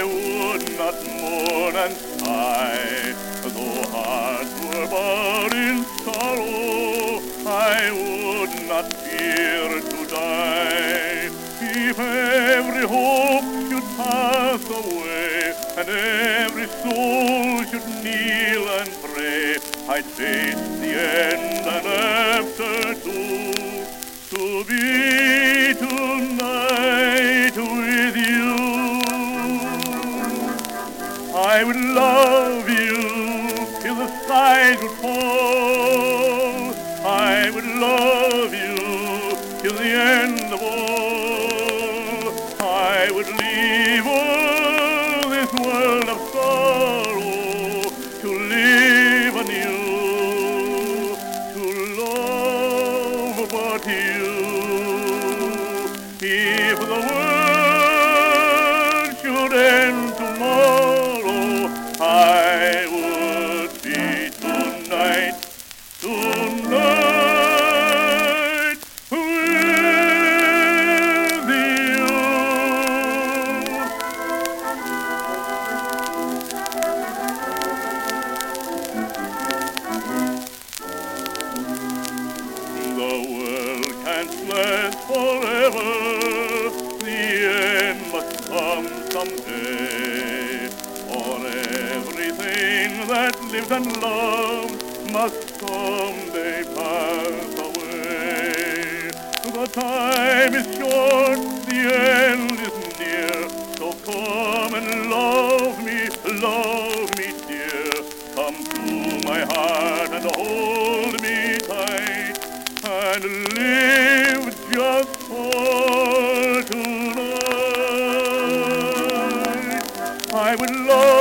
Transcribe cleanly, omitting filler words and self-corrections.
I would not mourn and sigh, though hearts were bowed in sorrow. I would not fear to die. If every hope should pass away, and every soul should kneel and pray, I'd face the end and after to be tonight with you. I would love you till the skies would fall. I would love you till the end of all. I would leave all this world of sorrow to live anew, to love but you. If the world should end tomorrow, I would be tonight with you. The world can't last forever. The end must come someday. For everything that lives and loves must someday pass away. The time is short, the end is near. So come and love me, dear. Come to my heart and hold me tight, and live just for tonight. I would love